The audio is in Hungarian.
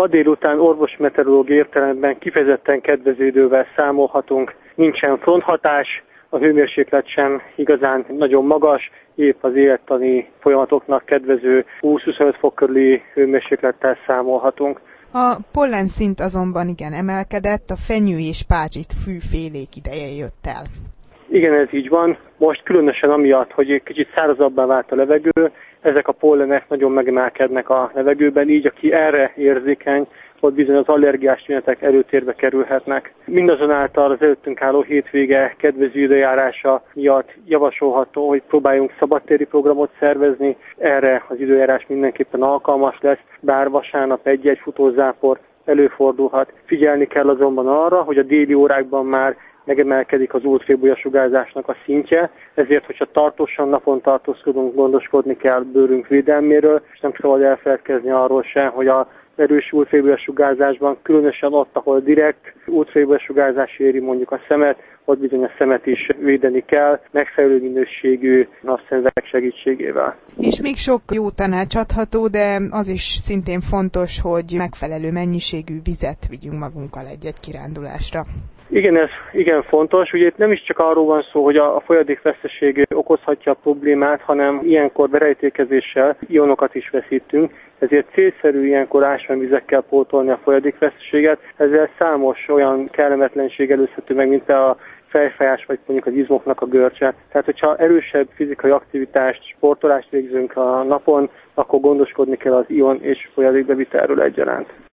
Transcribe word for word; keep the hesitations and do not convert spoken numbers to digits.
Ma délután orvosi meteorológiai értelemben kifejezetten kedvező idővel számolhatunk. Nincsen fronthatás, a hőmérséklet sem igazán nagyon magas, épp az élettani folyamatoknak kedvező húsz-huszonöt fok körüli hőmérséklettel számolhatunk. A pollenszint azonban igen emelkedett, a fenyő és pácsit fűfélék ideje jött el. Igen, ez így van. Most különösen amiatt, hogy egy kicsit szárazabbá vált a levegő, ezek a pollenek nagyon megemelkednek a levegőben, így aki erre érzékeny, ott bizony az allergiás tünetek előtérbe kerülhetnek. Mindazonáltal az előttünk álló hétvége kedvező időjárása miatt javasolható, hogy próbáljunk szabadtéri programot szervezni. Erre az időjárás mindenképpen alkalmas lesz, bár vasárnap egy-egy futózápor előfordulhat. Figyelni kell azonban arra, hogy a déli órákban már megemelkedik az ultraviolet sugárzásnak a szintje, ezért, hogyha tartósan napon tartózkodunk, gondoskodni kell bőrünk védelméről, és nem szabad elfeledkezni arról sem, hogy a erős ultraviolet sugárzásban, különösen ott, ahol direkt ultraviolet sugárzás éri mondjuk a szemet, ott bizony a szemet is védeni kell, megfelelő minőségű napszemüveg segítségével. És még sok jó tanács adható, de az is szintén fontos, hogy megfelelő mennyiségű vizet vigyünk magunkkal egy-egy kirándulásra. Igen, ez igen fontos. Ugye itt nem is csak arról van szó, hogy a, a folyadékveszteség okozhatja a problémát, hanem ilyenkor berejtékezéssel ionokat is veszítünk, ezért célszerű ilyenkor ásványvizekkel pótolni a folyadékveszteséget. Ezzel számos olyan kellemetlenség előzhető meg, mint a fejfájás, vagy mondjuk az izmoknak a görcse. Tehát, hogyha erősebb fizikai aktivitást, sportolást végzünk a napon, akkor gondoskodni kell az ion és folyadékbevitelről egyaránt.